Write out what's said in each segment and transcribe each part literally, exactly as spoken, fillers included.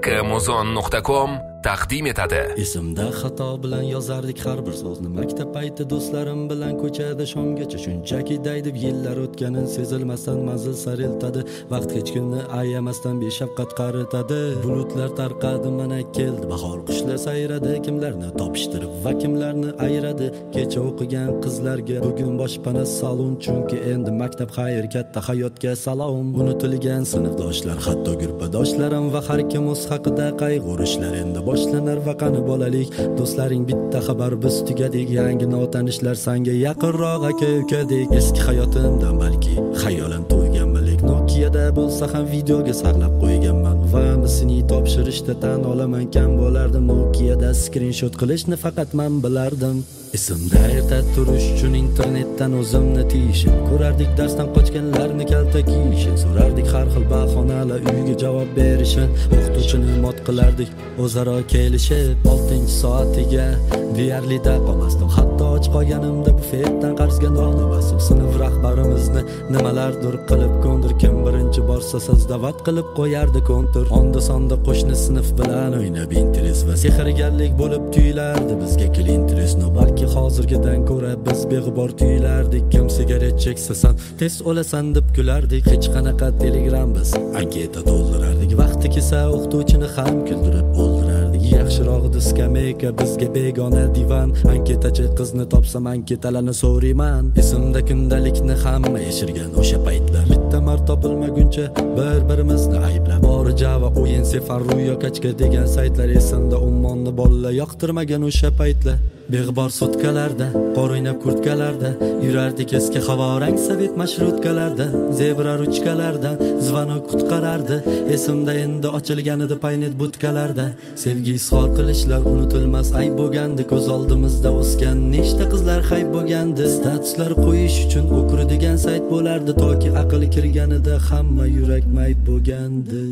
muzon nuqta com taqdim etadi. Esimda xato bilan yozardik har bir so'zni, maktab payti do'stlarim bilan ko'chada shomgacha, shunchaki daydib yillar o'tganin sezilmasdan manzil sari eltadi. Vaqt hech kunni ayamasdan beshafqat qaritadi. Bulutlar tarqadi, mana keldi bahor, qushlar sayradi, kimlarni topishtirib va kimlarni ayradi. Kecha o'qigan qizlarga bugun boshpana salon, chunki endi maktab xayr, katta hayotga salom. Unutilgan sinfdoshlar, hatto guruhdoshlarim va har kim o'z haqida qayg'urishlar endi boshlanar va qani bolalik. Do'stlaring bitta xabar, biz tugadik. Yangi notanishlar sanga yaqinroq aka-ukadek. Eski hayotimdan balki xayolan to'yganmalik, Nokia'da bo'lsa ham videoga saqlab qo'yganman va misini topshirishda tan olaman kam bo'lardim. Nokia'da screenshot qilishni faqat men bilardim. Esimda erta turish uchun internetdan o'zimni tiyishim, ko'rardik darsdan qochganlarni kalta kiyishim, so'rardik har xil bahonalar uyga javob berishim, o'qituvchini mot qilardik o'zaro kelishib. oltinchi soatiga deyarli da qolmasdim, hatto och qolganimda bufetdan qarzga non olmasdim. Sinf rahbarimizni nimalardir qilib ko'ndir, kim birinchi borsa sizdavat qilib qo'yardi kontur. Onda sonda qo'shni sinf bilan o'ynab interes va sehrgarlik bo'lib tuyulardi bizga klinteres. No balki hozirgidan ko'ra biz beg'ubor tuyulardik. Kim sigaret cheksa san tez o'lasan deb kulardik. Hech qanaqa telegram biz anketa to'ldirardik. Vaqti kelsa o'qituvchini ham kuldirib o'ldirardik. Yaxshirog'i skameyka bizga begona divan. Anketachi qizni topsam anketalarni so'rayman. Esimda kundalikni hamma yashirgan o'sha paytlar. Bitta marta topilmaguncha bir-birimizni ayblab, bori Java, o'yin, Sefar, Ruyo, Kachka degan saytlar. Esimda Ummonni bolalar yoqtirmagan o'sha paytlar. Beg'bor sutkalarda, qor o'ynab kurtkalarda yurardik, eski havorang sovet mashrutkalarda. Zebra ruchkalardan zvanok qutqarardi. Esimda endi ochilgan edi paynet butkalarda. Sevgi izhor qilishlar unutilmas ayb bo'lgandi. Ko'z oldimizda o'sgan nechta qizlar hayb bo'lgandi. Statuslar qo'yish uchun o'kir degan sayt bo'lardi, toki aql kirganida hamma yurak mayb bo'lgandi.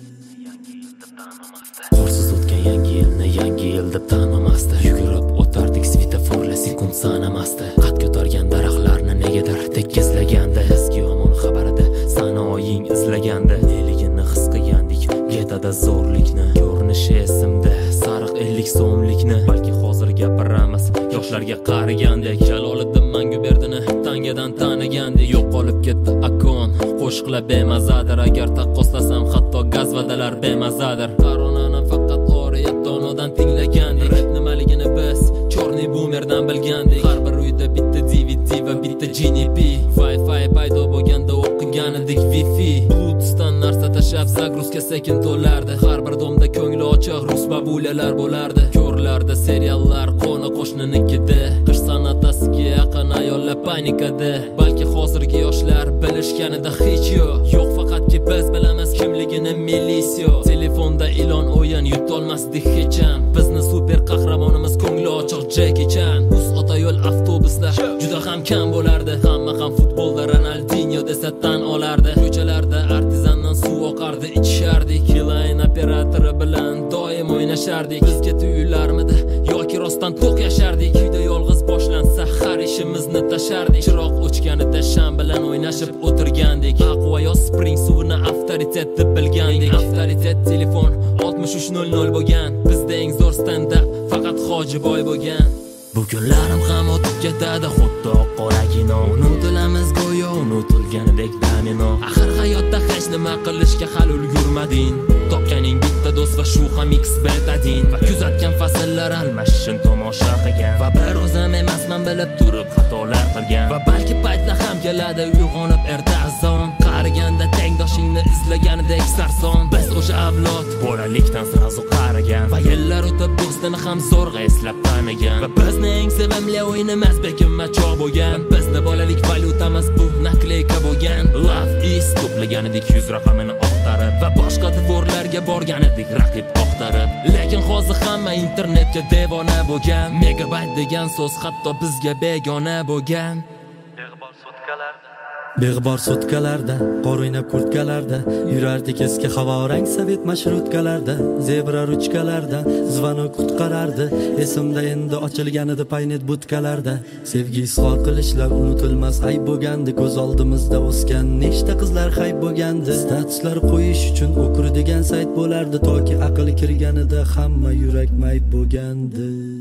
Qorsiz o'tgan yangi yilni yangi yil deb tanimasdi. Yugurib o'tardik svetoforlar sekund sanamasdi. Qad ko'targan daraxtlarni negadir tekizlagandi. Eski yomon xabarida sanoying izlagandi. Neligini his qilgandik getada zo'rlikni. Ko'rinishi esimda sariq ellik so'mlikni. Balki hozir gapiramiz yoshlarga qaragandek. Jaloliddin Manguberdini tangadan tanigandek. Yo'qolib ketdi akon, qo'shiqlar bemazadir. Agar taqqoslasam hatto gazvadalar bemazadir. Koronani faqat oriyatonodan tinglagandik. Rap nimaligini biz chorniy boomerdan bilgandik. Har bir uyda bitta D V D va bitta G N P. Wi-Fi paydo bo'lganda o'qigan edik Wi-Fi. Bluetoothdan narsa tashab zagruzka sekin to'lardi. Har bir domda ko'ngli ochiq rus babulalar bo'lardi. Ko'rlarda seriallar qo'ni qo'shninikida. Qish san'atasiga yaqin ayollar panikada. Balki hozirgi yoshlar bilishganida hech yo'q. Yo'q, faqatki biz bilamiz kimligini milisiya. Telefonda ilon o'yin yutolmasdik hech ham. Bizni super qahramonimiz ko'ngli ochiq Jackie Chan. Uz ota yo'l avtobuslar juda ham kam bo'lardi. Hamma ham futbolda Ronaldinho desa tan olardi. Ko'chalarda artizandan suv oqardi, ichishardik. Line operatori bilan doim o'ynashardik. Bizga tuyularmidi yoki rostdan to'q yashardik. Uyda yolg'iz boshlansa har ishimizni tashardik. Chiroq o'chganida sham bilan o'ynashib o'tirgandik. Aqua yo Spring suvini avtoritet deb bilgandik. Avtoritet telefon oltmish uch nol nol bo'lgan. Bizda eng zo'r stand up faqat Hojiboy bo'lgan. Bu kunlarim ham o'tib ketadi xuddi qoragino. Unutilamiz go'yo unutilganidek domino. Axir hayotda hech nima qilishga hali ulgurmading. Topganing bitta do'st va shu ham X betadin. Va kuzatgan fasllar almashishini tomosha qilgan. Va bir o'zim emasman bilib turib xatolar qilgan. Va balki paytlar ham keladi uyg'onib erta azon. Qariganda tengdoshingni izlaganidek sarson. Biz o'sha avlod bolalikdan sirazu qarigan. Va yillar o'tib do'stini ham zo'rg'a eslab tanigan. Va bizni eng sevimli o'yinimiz bekinma choq bo'lgan. Bizni bolalik valyutamiz bu nakleyka bo'lgan. Love is to'plaganidek yuz raqamini oqtarib. Va boshqa dvorlarga borgan edik raqib oqtarib. Lekin hozir hamma internetga devona bo'lgan. Megabayt degan so'z hatto bizga begona bo'lgan. Beg'bor sutkalarda, Beg'bor sutkalarda, qor o'ynab kurtkalarda, yurardik eski havorang sovet mashrutkalarda, zebra ruchkalarda, zvanok qutqarardi. Esimda endi ochilganida paynet butkalarda, sevgi izhor qilishlar unutilmas ayb bo'lgandi. Ko'z oldimizda o'sgan nechta qizlar hayb bo'lgandi. Statuslar qo'yish uchun o'kur degan sayt bo'lardi, toki aql kirganida hamma yurak mayb bo'lgandi.